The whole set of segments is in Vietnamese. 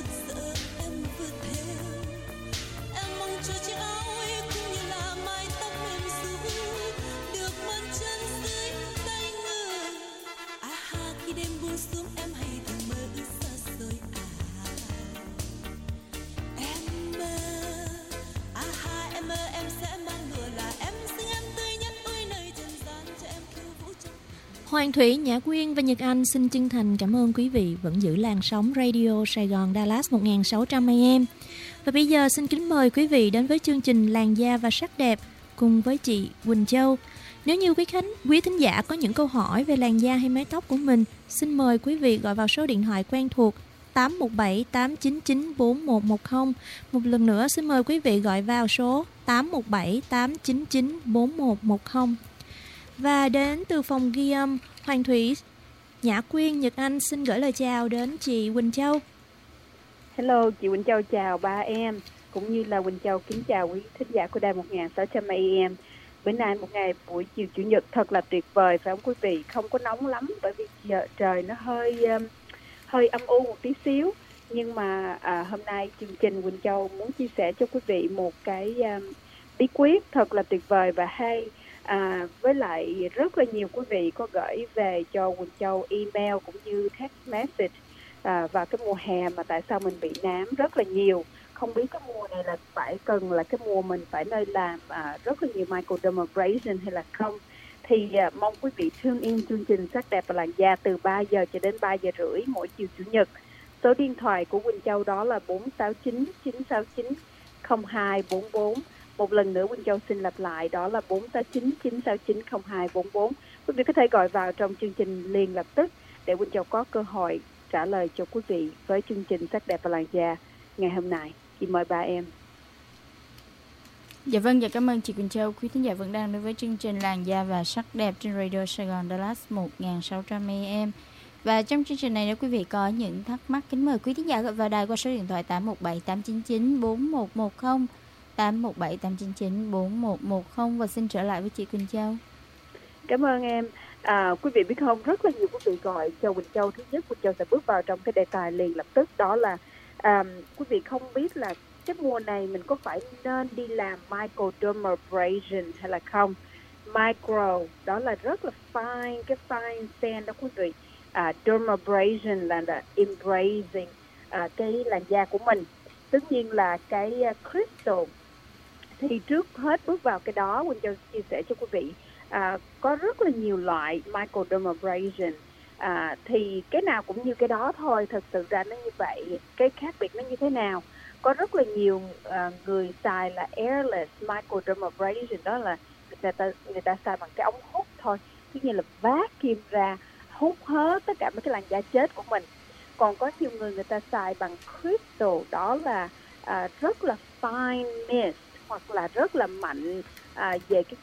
sợ em vượt theo. Em mong cho chiếc áo ấy cũng như là mái tóc em ru được mơn chân dưới tay người. À ha, khi đêm buông xuống em hay thường mơ ước xa xôi. Em mơ, à ha, em mơ em sẽ mang lụa là em xinh em tươi nhất ôi nơi trần gian cho em khiêu vũ trong. Hoàng Thủy, Nhã Quyên và Nhật Anh xin chân thành cảm ơn quý vị vẫn giữ làn sóng Radio Sài Gòn Dallas 1600 AM. Và bây giờ xin kính mời quý vị đến với chương trình Làn da và sắc đẹp cùng với chị Quỳnh Châu. Nếu như quý thính giả có những câu hỏi về làn da hay mái tóc của mình, xin mời quý vị gọi vào số điện thoại quen thuộc 817 899 4110. Một lần nữa xin mời quý vị gọi vào số 817 899 4110. Và đến từ phòng ghi âm, Hoàng Thủy, Nhã Quyên, Nhật Anh xin gửi lời chào đến chị Quỳnh Châu. Hello, chị Quỳnh Châu chào ba em, cũng như là Quỳnh Châu kính chào quý thính giả của đài 1600 AM. Bữa nay một ngày buổi chiều Chủ nhật thật là tuyệt vời phải không quý vị? Không có nóng lắm bởi vì trời nó hơi âm u một tí xíu. Nhưng mà hôm nay chương trình Quỳnh Châu muốn chia sẻ cho quý vị một cái bí quyết thật là tuyệt vời và hay. Với lại rất là nhiều quý vị có gửi về cho Quỳnh Châu email cũng như text message vào cái mùa hè mà tại sao mình bị nám rất là nhiều. Không biết cái mùa này là phải cần là cái mùa mình phải nơi làm rất là nhiều microdermabrasion hay là không. Thì mong quý vị tune in chương trình Sắc đẹp và làn da từ 3 giờ cho đến 3 giờ rưỡi mỗi chiều Chủ nhật. Số điện thoại của Quỳnh Châu đó là 469 969 0244. Một lần nữa Quỳnh Châu xin lặp lại đó là 469 969 0244. Quý vị có thể gọi vào trong chương trình liền lập tức để Quỳnh Châu có cơ hội trả lời cho quý vị với chương trình Sắc đẹp và làn da ngày hôm nay. Chị mời ba em. Dạ vâng, dạ cảm ơn chị Quỳnh Châu. Quý thính giả vẫn đang đến với chương trình Làn da và sắc đẹp trên Radio Sài Gòn Dallas 1600 AM. Và trong chương trình này nếu quý vị có những thắc mắc, kính mời quý thính giả gọi vào đài qua số điện thoại 817 899 4110, 817 899 4110. Và xin trở lại với chị Quỳnh Châu. Cảm ơn em. Quý vị biết không, rất là nhiều quý vị gọi cho Quỳnh Châu. Thứ nhất, Quỳnh Châu sẽ bước vào trong cái đề tài liền lập tức, đó là quý vị không biết là cái mùa này mình có phải nên đi làm microdermabrasion hay là không. Micro đó là rất là fine, cái fine sand đó quý vị. Dermabrasion là embracing cái làn da của mình. Tất nhiên là cái crystal. Thì trước hết bước vào cái đó, Quỳnh Châu chia sẻ cho quý vị có rất là nhiều loại microdermabrasion. Thì cái nào cũng như cái đó thôi, thật sự ra nó như vậy. Cái khác biệt nó như thế nào? Có rất là nhiều người xài là airless microdermabrasion, đó là người ta xài bằng cái ống hút thôi, cứ như là vacuum ra, hút hết tất cả mấy cái làn da chết của mình. Còn có nhiều người ta xài bằng crystal, đó là rất là fine mist hoặc là rất là mạnh về cái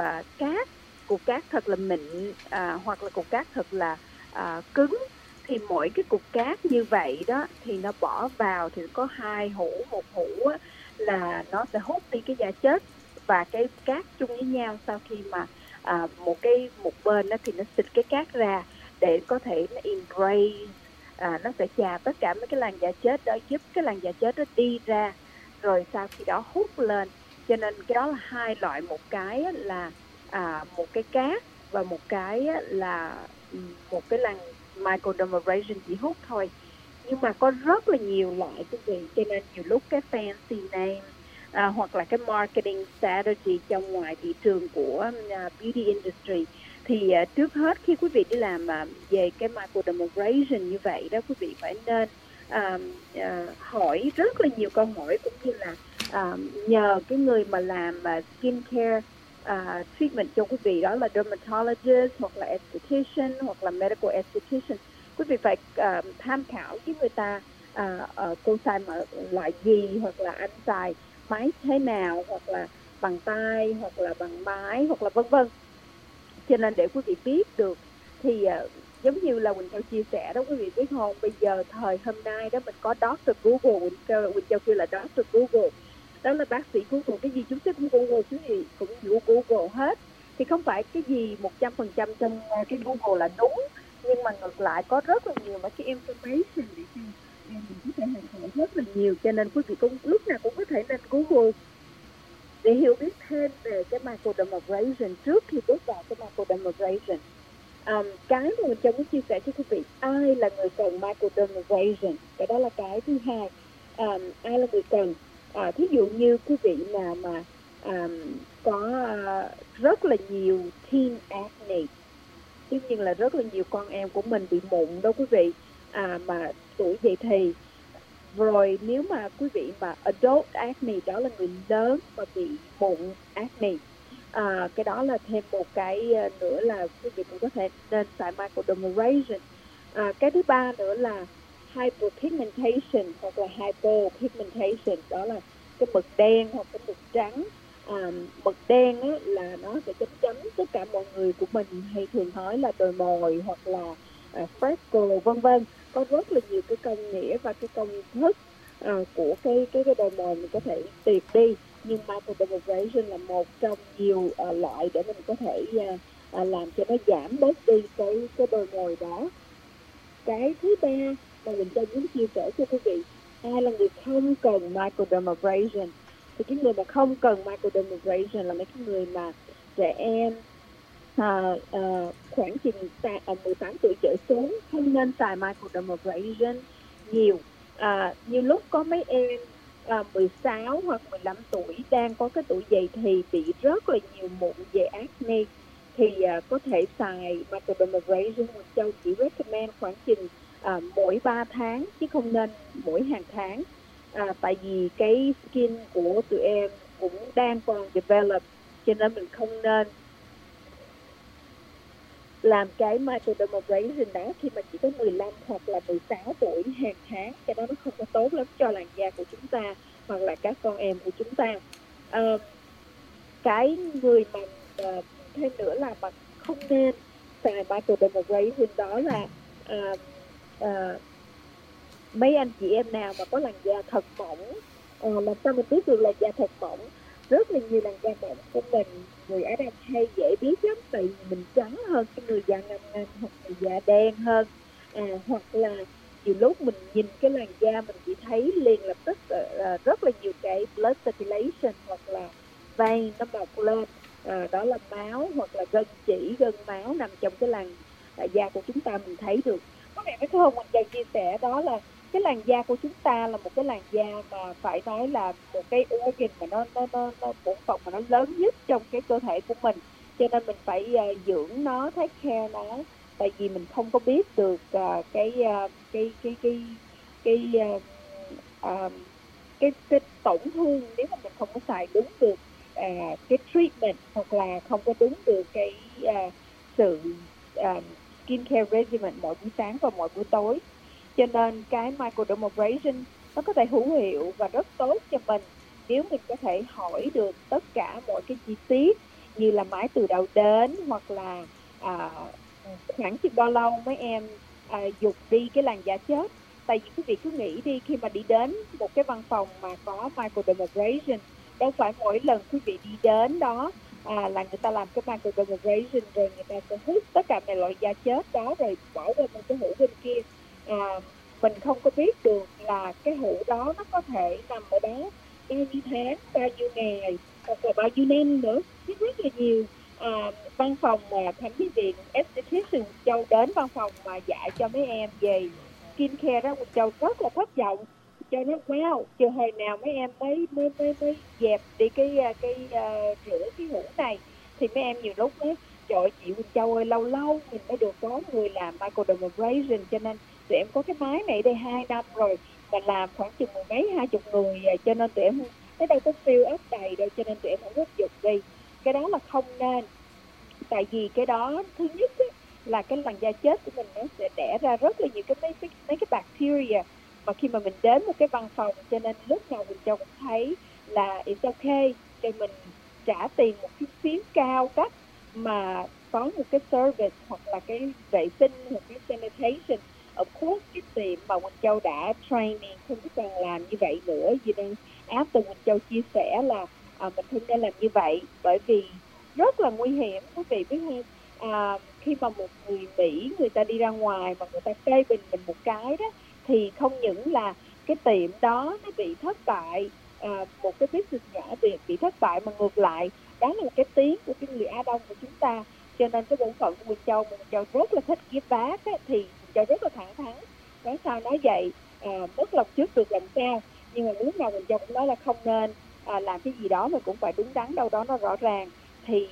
cục cát thật là mịn hoặc là cục cát thật là cứng. Thì mỗi cái cục cát như vậy đó thì nó bỏ vào thì có 2 hũ, một hũ là nó sẽ hút đi cái da chết và cái cát chung với nhau. Sau khi mà một bên đó thì nó xịt cái cát ra để có thể nó embrace, nó sẽ chà tất cả mấy cái làn da chết đó, giúp cái làn da chết đó đi ra, rồi sau khi đó hút lên. Cho nên cái đó là hai loại, một cái là một cái cát và một cái là một cái làn microdermabrasion chỉ hút thôi. Nhưng mà có rất là nhiều loại quý vị, cho nên nhiều lúc cái fancy name hoặc là cái marketing strategy trong ngoài thị trường của beauty industry thì trước hết khi quý vị đi làm về cái microdermabrasion như vậy đó, quý vị phải nên hỏi rất là nhiều câu hỏi, cũng như là nhờ cái người mà làm skin care treatment cho quý vị, đó là dermatologist hoặc là esthetician hoặc là medical esthetician. Quý vị phải tham khảo với người ta cô xài loại gì, hoặc là anh xài máy thế nào, hoặc là bằng tay hoặc là bằng máy hoặc là vân vân. Cho nên để quý vị biết được thì giống như là Quỳnh Châu chia sẻ đó, quý vị biết không, bây giờ thời hôm nay đó mình có Dr. Google, Quỳnh Châu kêu là Dr. Google, đó là bác sĩ Google, cái gì chúng ta cũng Google, chúng gì cũng Google hết. Thì không phải cái gì 100% trong cái Google là đúng, nhưng mà ngược lại có rất là nhiều mấy cái information để mình có thể học hỏi rất là nhiều, cho nên quý vị cũng lúc nào cũng có thể lên Google để hiểu biết thêm về cái microdermabrasion trước khi bước vào cái microdermabrasion. Cái mà mình muốn chia sẻ cho quý vị, ai là người cần microdermabrasion, cái đó là cái thứ hai. Ai là người cần, thí dụ như quý vị nào mà có rất là nhiều teen acne, tất nhiên là rất là nhiều con em của mình bị mụn đó quý vị, mà tuổi dậy thì. Rồi nếu mà quý vị mà adult acne, đó là người lớn mà bị mụn acne, cái đó là thêm một cái nữa là quý vị cũng có thể nên xài microdermabrasion. Cái thứ ba nữa là hyperpigmentation hoặc là hypopigmentation, đó là cái mực đen hoặc cái mực trắng. Mực đen á, là nó sẽ chấm tất cả mọi người của mình hay thường nói là đồi mồi hoặc là freckle vân vân. Có rất là nhiều cái công nghĩa và cái công thức của cái đồi mồi mình có thể tiệt đi, nhưng microdermabrasion là một trong nhiều loại để mình có thể làm cho nó giảm bớt đi cái đồi mồi đó. Cái thứ ba mà mình muốn chia sẻ cho quý vị, ai là người không cần microdermabrasion, thì cái người mà không cần microdermabrasion là mấy cái người mà trẻ em khoảng chừng 18 tuổi trở xuống, không nên xài microdermabrasion nhiều. Như lúc có mấy em 16 hoặc 15 tuổi đang có cái tuổi dậy thì bị rất là nhiều mụn về acne, thì có thể xài microdermabrasion. Mình Châu chỉ recommend khoảng chừng mỗi 3 tháng chứ không nên mỗi hàng tháng, tại vì cái skin của tụi em cũng đang còn develop, cho nên mình không nên làm cái microdermabrasion đó khi mà chỉ có 15 hoặc là 16 tuổi hàng tháng, cho nó không có tốt lắm cho làn da của chúng ta hoặc là các con em của chúng ta. Cái người mà thêm nữa là mà không nên xài microdermabrasion đó là mấy anh chị em nào mà có làn da thật mỏng. Làm sao mình biết được làn da thật mỏng? Rất là nhiều làn da mỏng của mình, người Á Đông hay dễ biết lắm, tại vì mình trắng hơn cái người da ngăm ngăm hoặc người da đen hơn, hoặc là nhiều lúc mình nhìn cái làn da mình chỉ thấy liền lập tức rất là nhiều cái blood circulation hoặc là vein nó mọc lên, đó là máu hoặc là gân máu nằm trong cái làn da của chúng ta, mình thấy được. Có lẽ cái hôm mình chia sẻ đó là cái làn da của chúng ta là một cái làn da mà phải nói là một cái organ mà nó bộ phận mà nó lớn nhất trong cái cơ thể của mình, cho nên mình phải dưỡng nó, take care nó, tại vì mình không có biết được cái tổn thương nếu mà mình không có xài đúng được cái treatment hoặc là không có đúng được cái sự skin care regimen mỗi buổi sáng và mỗi buổi tối. Cho nên cái microdermabrasion nó có thể hữu hiệu và rất tốt cho mình nếu mình có thể hỏi được tất cả mọi cái chi tiết như là mái từ đầu đến, hoặc là khoảng chừng bao lâu mấy em dục đi cái làn da chết. Tại vì quý vị cứ nghĩ đi, khi mà đi đến một cái văn phòng mà có microdermabrasion, đâu phải mỗi lần quý vị đi đến đó là người ta làm cái microdermabrasion rồi người ta sẽ hút tất cả mọi loại da chết đó rồi bỏ vào một cái hũ bên kia. Mình không có biết được là cái hũ đó nó có thể nằm ở đó bao nhiêu tháng, bao nhiêu ngày hoặc là bao nhiêu năm nữa. Rất là nhiều văn phòng mà thẩm mỹ viện esthetician Châu đến văn phòng mà dạy cho mấy em về skin care đó, Châu rất là thất vọng. Cho nó wow, chờ hồi nào mấy em mới dẹp đi cái rửa cái hũ này, thì mấy em nhiều lúc đó, trời ơi chị Quỳnh Châu ơi, lâu mình mới được có người làm microdermabrasion, cho nên tụi em có cái máy này đây 2 năm rồi mà làm khoảng chừng 10 mấy 20 người, cho nên tụi em tới đâu có fill up đầy đâu, cho nên tụi em không có dục đi. Cái đó là không nên, tại vì cái đó thứ nhất ấy, là cái làn da chết của mình nó sẽ đẻ ra rất là nhiều mấy cái bacteria mà khi mà mình đến một cái văn phòng, cho nên lúc nào mình cũng thấy là it's okay cho mình trả tiền một chút xíu cao cấp mà có một cái service hoặc là cái vệ sinh hoặc cái sanitation. Of course cái tiệm mà Quỳnh Châu đã training không có còn làm như vậy nữa, cho nên after Quỳnh Châu chia sẻ là mình không nên làm như vậy, bởi vì rất là nguy hiểm. Quý vị biết không, khi mà một người Mỹ người ta đi ra ngoài mà người ta phê bình mình một cái đó, thì không những là cái tiệm đó nó bị thất bại, một cái business nhỏ bị thất bại, mà ngược lại đó là một cái tiếng của cái người Á Đông của chúng ta. Cho nên cái bổn phận của Quỳnh Châu rất là thích give back á, thì Quỳnh Châu rất là thẳng thắn nói sao nói vậy, mất lòng trước được lòng sau. Nhưng mà lúc nào Quỳnh Châu cũng nói là không nên làm cái gì đó mà cũng phải đúng đắn, đâu đó nó rõ ràng. Thì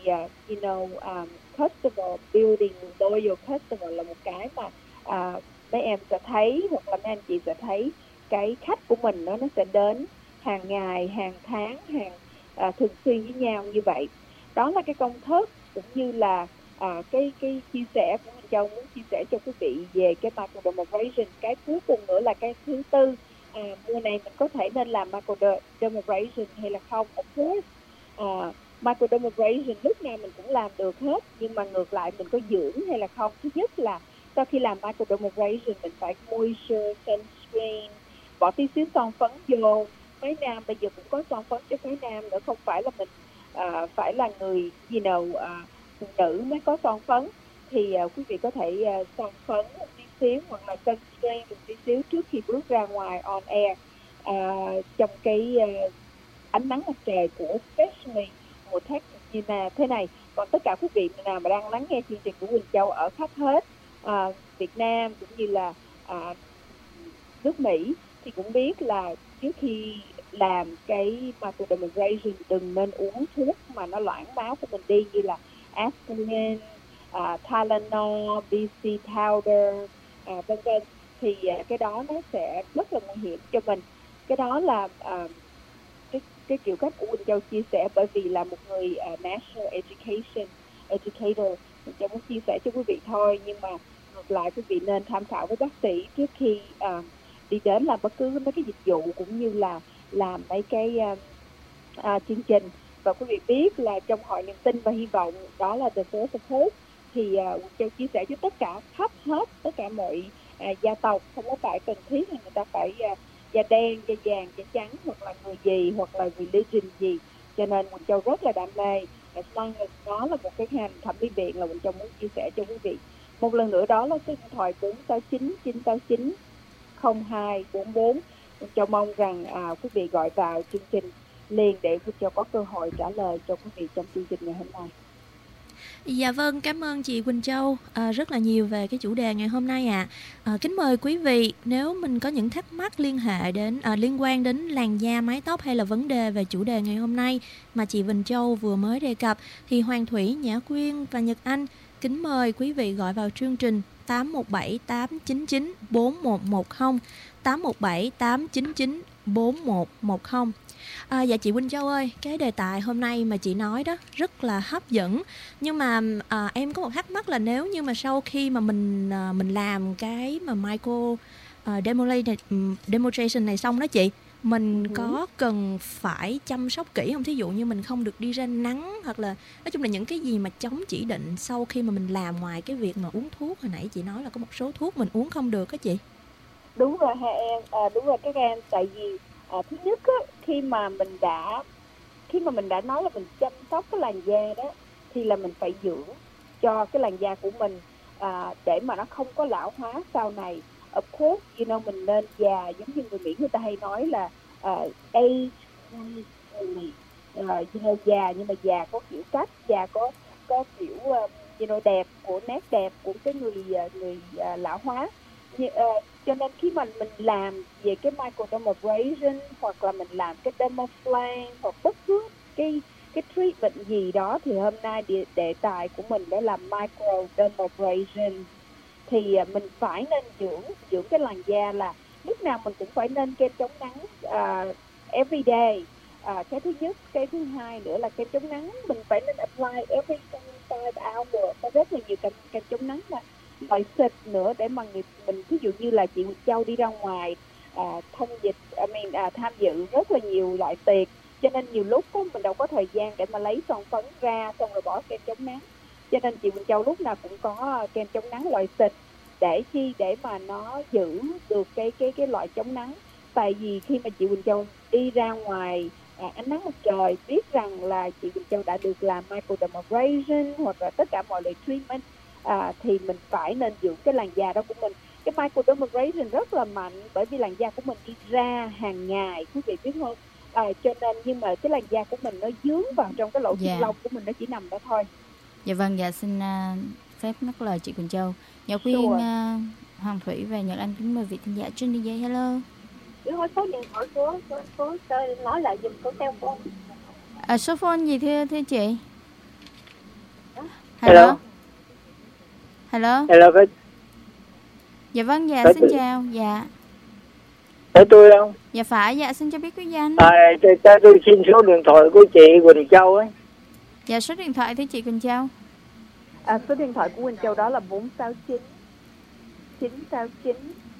customer building, loyal customer là một cái mà mấy em sẽ thấy, hoặc là mấy anh chị sẽ thấy cái khách của mình nó sẽ đến hàng ngày, hàng tháng, thường xuyên với nhau như vậy. Đó là cái công thức cũng như là cái chia sẻ của mình Châu muốn chia sẻ cho quý vị về cái microdermabrasion. Cái cuối cùng nữa là cái thứ tư, mùa này mình có thể nên làm microdermabrasion hay là không? Of course, microdermabrasion lúc nào mình cũng làm được hết, nhưng mà ngược lại mình có dưỡng hay là không? Thứ nhất là sau khi làm microdermabrasion mình phải moisture, sunscreen, bỏ tí xíu son phấn vô. Phái nam bây giờ cũng có son phấn cho phái nam nữa, không phải là mình phải là người phụ nữ mới có son phấn. Thì quý vị có thể son phấn một tí xíu hoặc là sunscreen một tí xíu trước khi bước ra ngoài on air trong cái ánh nắng mặt trời của especially mùa Texas như thế này. Còn tất cả quý vị nào mà đang lắng nghe chương trình của Quỳnh Châu ở khắp hết Việt Nam cũng như là nước Mỹ thì cũng biết là trước khi làm cái microdermabrasion đừng nên uống thuốc mà nó loãng máu của mình đi, như là aspirin, Tylenol, BC powder, vân vân. Thì cái đó nó sẽ rất là nguy hiểm cho mình. Cái đó là cái kiểu cách của Quỳnh Châu chia sẻ, bởi vì là một người national educator, Quỳnh Châu muốn chia sẻ cho quý vị thôi. Nhưng mà ngược lại quý vị nên tham khảo với bác sĩ trước khi đi đến làm bất cứ mấy cái dịch vụ cũng như là làm mấy cái chương trình. Và quý vị biết là trong hội niềm tin và hy vọng, đó là The Source of Hope, thì Quỳnh Châu chia sẻ cho tất cả khắp hết tất cả mọi gia tộc, không có phải cần thiết là người ta phải da đen, da vàng, da trắng, hoặc là người gì, hoặc là religion gì. Cho nên Quỳnh Châu rất là đam mê, nó là một cái ngành thẩm mỹ viện là Quỳnh Châu muốn chia sẻ cho quý vị. Một lần nữa đó là số điện thoại 469 969 0244. Quỳnh Châu mong rằng quý vị gọi vào chương trình liền để Quỳnh Châu có cơ hội trả lời cho quý vị trong chương trình ngày hôm nay. Dạ vâng, cảm ơn chị Quỳnh Châu rất là nhiều về cái chủ đề ngày hôm nay ạ. Kính mời quý vị, nếu mình có những thắc mắc liên quan đến làn da, mái tóc hay là vấn đề về chủ đề ngày hôm nay mà chị Quỳnh Châu vừa mới đề cập, thì Hoàng Thủy, Nhã Quyên và Nhật Anh kính mời quý vị gọi vào chương trình 817 899 4110, 817 899 4110. Dạ chị Quỳnh Châu ơi, cái đề tài hôm nay mà chị nói đó rất là hấp dẫn. Nhưng mà em có một thắc mắc là nếu như mà sau khi mà mình làm cái mà micro demonstration này xong đó chị, mình có cần phải chăm sóc kỹ không? Thí dụ như mình không được đi ra nắng, hoặc là nói chung là những cái gì mà chống chỉ định sau khi mà mình làm, ngoài cái việc mà uống thuốc, hồi nãy chị nói là có một số thuốc mình uống không được á chị. Đúng rồi hai em, đúng rồi các em. Tại vì thứ nhất á, khi mà mình đã nói là mình chăm sóc cái làn da đó, thì là mình phải dưỡng cho cái làn da của mình để mà nó không có lão hóa sau này. Of course, mình nên già, giống như người Mỹ người ta hay nói là age già, nhưng mà già có kiểu cách, già có kiểu đẹp, của nét đẹp của cái người lão hóa. Cho nên khi mình làm về cái microdermabrasion, hoặc là mình làm cái dermaflame, hoặc bất cứ cái treatment gì đó, thì hôm nay đề tài của mình đó là microdermabrasion. Thì mình phải nên dưỡng cái làn da, là lúc nào mình cũng phải nên kem chống nắng every day. Cái thứ nhất. Cái thứ hai nữa là kem chống nắng mình phải nên apply every 5 hours. Có rất là nhiều kem chống nắng mà loại xịt nữa, để mà mình ví dụ như là chị Quỳnh Châu đi ra ngoài tham dự rất là nhiều loại tiệc, cho nên nhiều lúc mình đâu có thời gian để mà lấy son phấn ra xong rồi bỏ kem chống nắng. Cho nên chị Quỳnh Châu lúc nào cũng có kem chống nắng loại xịt, để mà nó giữ được cái loại chống nắng. Tại vì khi mà chị Quỳnh Châu đi ra ngoài ánh nắng mặt trời, biết rằng là chị Quỳnh Châu đã được làm microdermabrasion hoặc là tất cả mọi loại treatment, thì mình phải nên dưỡng cái làn da đó của mình. cái microdermabrasion rất là mạnh, bởi vì làn da của mình đi ra hàng ngày, quý vị biết không? Cho nên nhưng mà cái làn da của mình nó dướng vào trong cái lỗ chân lông của mình, nó chỉ nằm đó thôi. Dạ vâng, dạ xin phép ngắt lời chị Quỳnh Châu. Dạ khuyên Hoàng Thủy và Nhật Anh kính mời vị thính giả trên đi dây. Hello. Hỏi số điện thoại của nói lại dùm số telephone. Số phone gì thưa chị? Hello. Hello. Hello. Dạ vâng, dạ xin chào. Dạ. Phải tôi không? Dạ phải, dạ xin cho biết quý danh. Tôi xin số điện thoại của chị Quỳnh Châu ấy. Dạ số điện thoại thưa chị Quỳnh Châu. Số điện thoại của Quỳnh Châu đó là 469 969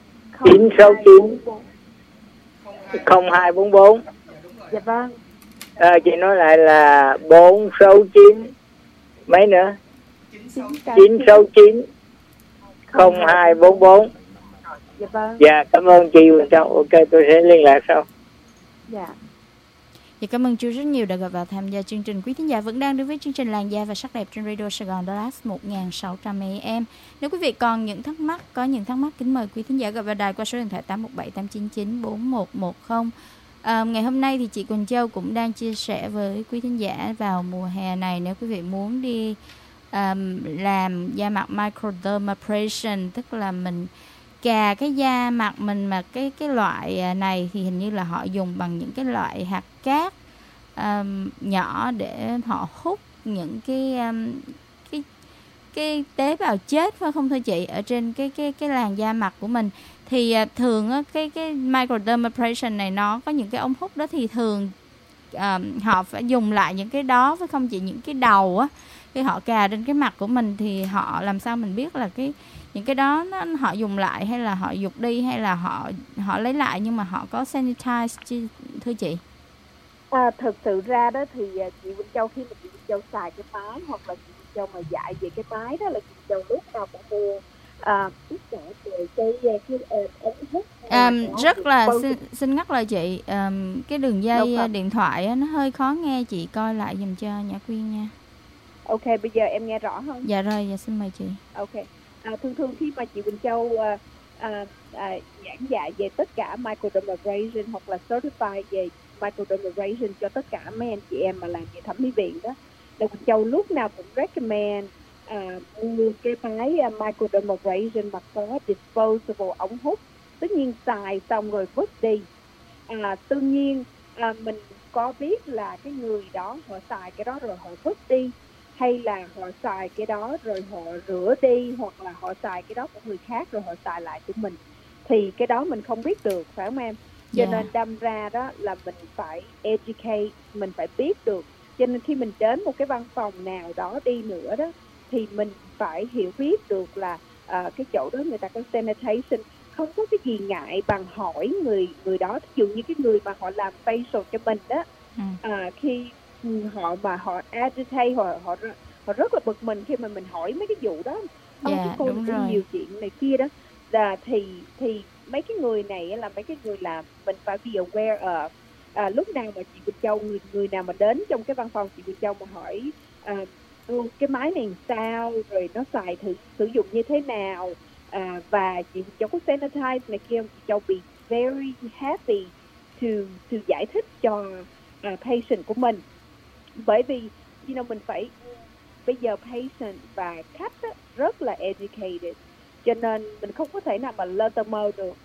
0244. Dạ vâng. Chị nói lại là 469 mấy nữa? 969 0244. Dạ vâng. Dạ cảm ơn chị Quỳnh Châu. Ok, tôi sẽ liên lạc sau. Dạ. Dạ cảm ơn chú rất nhiều đã gặp và tham gia chương trình. Quý thính giả vẫn đang đến với chương trình Làn da và sắc đẹp trên Radio Sài Gòn Dallas 1600 AM. Nếu quý vị còn những thắc mắc, kính mời quý thính giả gọi vào đài qua số điện thoại 817 899 4110. Ngày hôm nay thì chị Quỳnh Châu cũng đang chia sẻ với quý thính giả vào mùa hè này, nếu quý vị muốn đi làm da mặt microdermabrasion, tức là mình cà cái da mặt mình, mà cái loại này thì hình như là họ dùng bằng những cái loại hạt cát nhỏ để họ hút những cái tế bào chết, phải không thưa chị, ở trên cái làn da mặt của mình. Thì thường cái microdermabrasion này nó có những cái ống hút đó, thì thường họ phải dùng lại những cái đó, phải không chị? Những cái đầu á, khi họ cà trên cái mặt của mình thì họ làm sao mình biết là những cái đó họ dùng lại, hay là họ dục đi, hay là họ lấy lại nhưng mà họ có sanitize thưa chị? Thực sự ra đó thì chị Quỳnh Châu, khi mà chị Quỳnh Châu xài cái máy, hoặc là chị Quỳnh Châu mà dạy về cái máy đó, là chị Quỳnh Châu lúc nào cũng mua tất cả về cái ống hút. Rất là xin ngắt lời chị, cái đường dây điện thoại nó hơi khó nghe, chị coi lại dùm cho Nhã Quyên nha. Ok, bây giờ em nghe rõ không? Dạ rồi, dạ xin mời chị. Ok. Thường khi mà chị Quỳnh Châu giảng dạy về tất cả microdermabrasion hoặc là certify về microdermabrasion cho tất cả mấy anh chị em mà làm về thẩm mỹ viện đó, là Quỳnh Châu lúc nào cũng recommend mua cái máy microdermabrasion mà có disposable ống hút. Tất nhiên xài xong rồi vứt đi. Tương nhiên mình có biết là cái người đó họ xài cái đó rồi họ vứt đi, hay là họ xài cái đó rồi họ rửa đi, hoặc là họ xài cái đó của người khác rồi họ xài lại của mình, thì cái đó mình không biết được, phải không em? Cho nên đâm ra đó là mình phải educate, mình phải biết được. Cho nên khi mình đến một cái văn phòng nào đó đi nữa đó, thì mình phải hiểu biết được là cái chỗ đó người ta có sanitation. Không có cái gì ngại bằng hỏi người đó. Ví dụ như cái người mà họ làm facial cho mình đó, khi họ agitate, họ rất là bực mình khi mà mình hỏi mấy cái vụ đó. Cái cô nhiều chuyện này kia đó, là thì mấy cái người này là mấy cái người làm mình phải be aware of. Lúc nào mà chị Quỳnh Châu, người nào mà đến trong cái văn phòng chị Quỳnh Châu mà hỏi cái máy này sao, rồi nó xài sử dụng như thế nào, và chị Quỳnh Châu có sanitize này kia, chị Châu be very happy to giải thích cho patient của mình. Bởi vì mình phải, bây giờ patient và khách rất là educated, cho nên mình không có thể nào mà lơ tơ mơ được.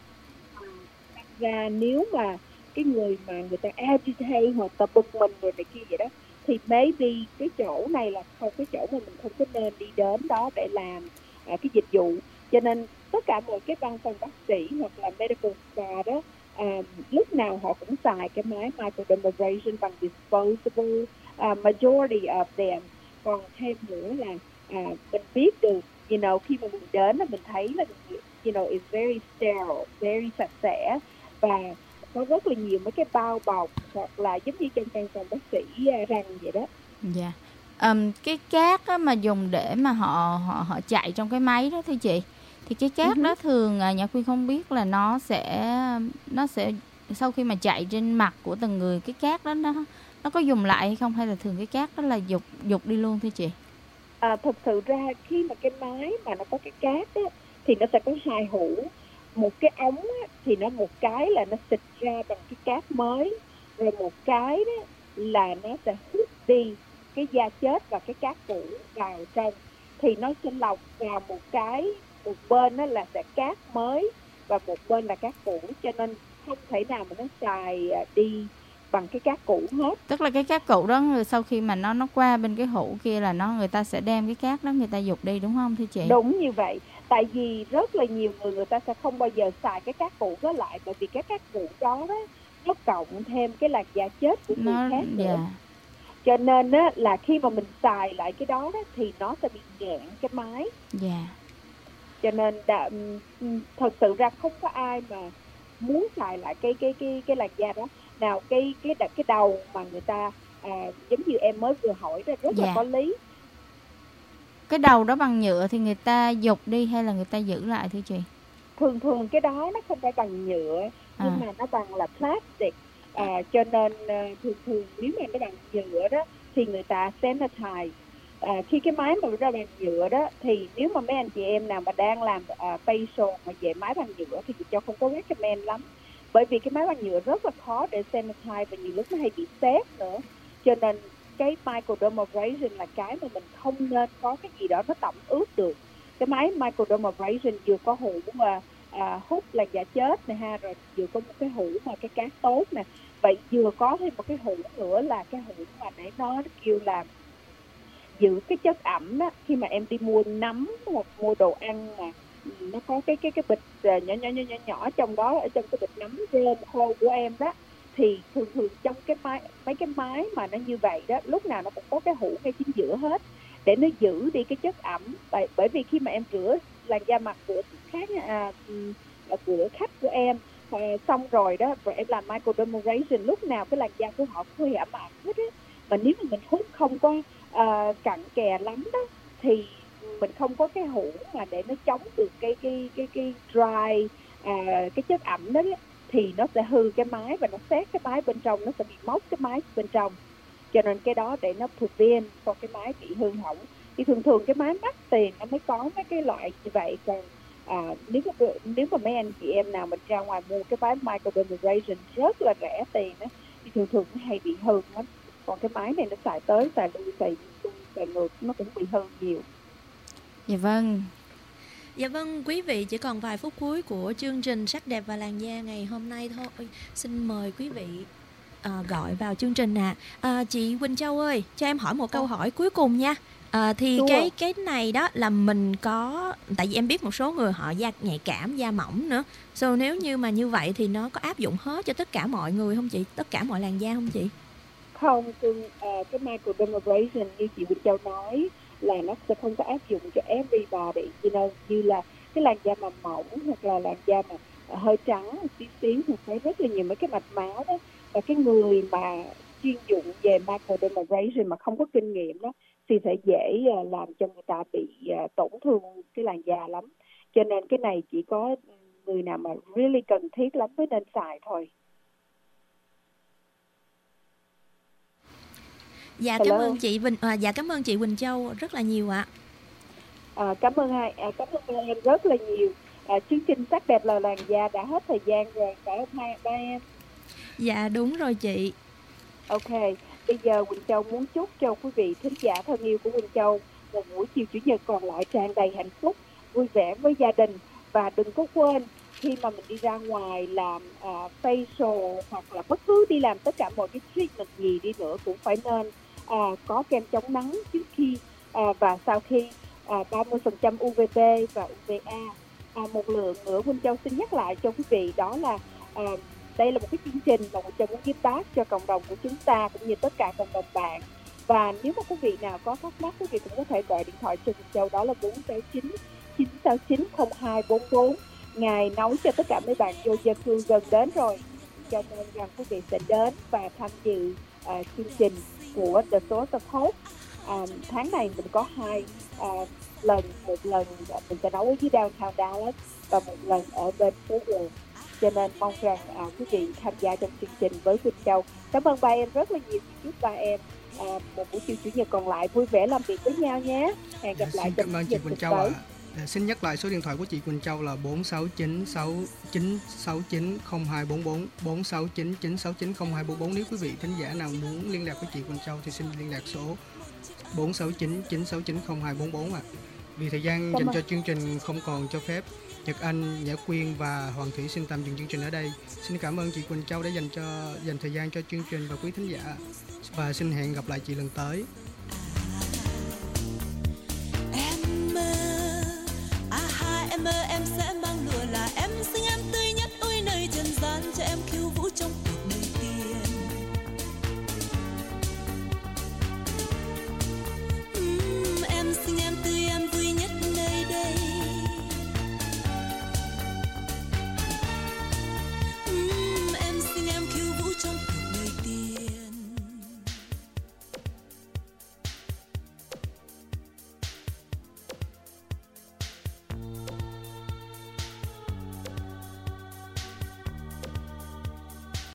Ra nếu mà cái người mà người ta agitate hoặc ta bực mình rồi này kia vậy đó, thì maybe cái chỗ này là không cái chỗ mà mình không có nên đi đến đó để làm cái dịch vụ. Cho nên tất cả mọi cái văn phòng bác sĩ hoặc là medical spa đó, lúc nào họ cũng xài cái máy microdermabrasion bằng disposable, majority of them. Còn thêm nữa là mình biết được, khi mà mình đến là mình thấy là it's very sterile, very sạch sẽ, và có rất là nhiều mấy cái bao bọc, hoặc là giống như trong văn phòng bác sĩ răng vậy đó. Dạ. Cái cát á, mà dùng để mà họ chạy trong cái máy đó thưa chị, thì cái cát đó thường Nhã Quyên không biết là nó sẽ sau khi mà chạy trên mặt của từng người, cái cát đó nó có dùng lại hay không, hay là thường cái cát đó là dục đi luôn thưa chị? Thực sự ra khi mà cái máy mà nó có cái cát á, thì nó sẽ có hai hũ. Một cái ống á, thì nó một cái là nó xịt ra bằng cái cát mới, rồi một cái đó là nó sẽ hút đi cái da chết và cái cát cũ vào trong, thì nó sẽ lọc vào một bên đó là sẽ cát mới và một bên là cát cũ, cho nên không thể nào mà nó xài đi bằng cái cát cũ hết. Tức là cái cát cũ đó sau khi mà nó qua bên cái hũ kia là người ta sẽ đem cái cát đó người ta dục đi, đúng không thưa chị? Đúng như vậy. Tại vì rất là nhiều người ta sẽ không bao giờ xài cái cát cũ đó lại, bởi vì cái cát cũ đó nó cộng thêm cái làn da chết của người khác nữa. Cho nên á, là khi mà mình xài lại cái đó thì nó sẽ bị nghẹn cái mái. Cho nên thật sự ra không có ai mà muốn xài lại cái làn da đó. Nào cái đầu mà người ta giống như em mới vừa hỏi đó, rất là có lý. Cái đầu đó bằng nhựa thì người ta dục đi hay là người ta giữ lại thưa chị? Thường cái đó nó không phải bằng nhựa, nhưng mà nó bằng là plastic. Cho nên thường nếu mà nó bằng nhựa đó thì người ta sanitize. Khi cái máy mà ra bằng nhựa đó thì nếu mà mấy anh chị em nào mà đang làm facial mà về máy bằng nhựa thì cho không có recommend lắm, bởi vì cái máy bằng nhựa rất là khó để sanitize và nhiều lúc nó hay bị xếp nữa. Cho nên cái microdermabrasion là cái mà mình không nên có cái gì đó nó tẩm ướt được. Cái máy microdermabrasion vừa có hũ hút làn da chết nè ha, rồi vừa có một cái hũ mà cái cát tốt nè, vậy vừa có thêm một cái hũ nữa là cái hũ mà để nó kêu là giữ cái chất ẩm đó. Khi mà em đi mua nấm hoặc mua đồ ăn mà nó có cái bịch nhỏ trong đó, ở trong cái bịch nấm rơm khô của em đó, thì thường trong mấy cái máy mà nó như vậy đó, lúc nào nó cũng có cái hũ ngay chính giữa hết để nó giữ đi cái chất ẩm. Bởi vì khi mà em rửa làn da mặt của khách của em xong rồi đó, rồi em làm microdermabrasion, lúc nào cái làn da của họ cũng hơi ẩm hết á. Mà nếu mà mình hút không có cặn kè lắm đó thì mình không có cái hũ mà để nó chống được cái dry cái chất ẩm đó, thì nó sẽ hư cái máy và nó xét cái máy bên trong, nó sẽ bị móc cái máy bên trong. Cho nên cái đó để nó prevent cho cái máy bị hư hỏng. Thì thường cái máy mắc tiền nó mới có mấy cái loại như vậy. Còn nếu mà mấy anh chị em nào mình ra ngoài mua cái máy microdermabrasion rất là rẻ tiền đó, thì thường nó hay bị hư lắm. Còn cái máy này nó xài tới xài lui xài ngược, nó cũng bị hư nhiều. Dạ vâng, quý vị, chỉ còn vài phút cuối của chương trình Sắc đẹp và làn da ngày hôm nay thôi. Xin mời quý vị gọi vào chương trình chị Quỳnh Châu ơi, cho em hỏi một câu hỏi cuối cùng nha. Thì cái này đó là mình có, tại vì em biết một số người họ da nhạy cảm, da mỏng nữa. So nếu như mà như vậy thì nó có áp dụng hết cho tất cả mọi người không chị? Tất cả mọi làn da không chị? Không, cái microdermabrasion như chị Quỳnh Châu nói là nó sẽ không có áp dụng cho everybody. Như là cái làn da mà mỏng hoặc là làn da mà hơi trắng một tí xíu thì thấy rất là nhiều mấy cái mạch máu đó. Và cái người mà chuyên dụng về microdermabrasion mà không có kinh nghiệm đó thì sẽ dễ làm cho người ta bị tổn thương cái làn da lắm. Cho nên cái này chỉ có người nào mà really cần thiết lắm mới nên xài thôi. Dạ, cảm ơn chị cảm ơn chị Quỳnh Châu rất là nhiều ạ. Cảm ơn hai em rất là nhiều. Chương trình Sắc đẹp là làn da đã hết thời gian rồi, phải không ba em? Dạ đúng rồi chị. Ok, bây giờ Quỳnh Châu muốn chúc cho quý vị thính giả thân yêu của Quỳnh Châu một buổi chiều chủ nhật còn lại tràn đầy hạnh phúc, vui vẻ với gia đình. Và đừng có quên khi mà mình đi ra ngoài làm facial hoặc là bất cứ đi làm tất cả mọi cái treatment gì đi nữa cũng phải nên có kem chống nắng trước khi và sau khi 30% UVB và UVA. Một lượng nữa Quỳnh Châu xin nhắc lại cho quý vị, đó là đây là một cái chương trình mà Quỳnh Châu muốn giúp tác cho cộng đồng của chúng ta cũng như tất cả cộng đồng bạn. Và nếu mà quý vị nào có thắc mắc, quý vị cũng có thể gọi điện thoại cho Quỳnh Châu, đó là 469-969-0244. Ngài nấu cho tất cả mấy bạn vô gia cư gần đến rồi, cho nên rằng quý vị sẽ đến và tham dự chương trình của The Source of Hope. Tháng này mình có 2 lần, một lần mình sẽ nấu ở dưới downtown Dallas và một lần ở bên phố World. Cho nên mong rằng quý vị tham gia trong chương trình với Quỳnh Châu. Cảm ơn ba em rất là nhiều. Chúc ba em một buổi chiều chủ nhật còn lại vui vẻ làm việc với nhau nhé. Hẹn gặp lại trong chương trình tới. Xin nhắc lại số điện thoại của chị Quỳnh Châu là 4696902444, 4699690244. Nếu quý vị thính giả nào muốn liên lạc với chị Quỳnh Châu thì xin liên lạc số 4699690244 ạ. Vì thời gian dành cho chương trình không còn cho phép, Nhật Anh, Nhã Quyên và Hoàng Thủy xin tạm dừng chương trình ở đây. Xin cảm ơn chị Quỳnh Châu đã dành thời gian cho chương trình và quý thính giả, và xin hẹn gặp lại chị lần tới. Em mơ em sẽ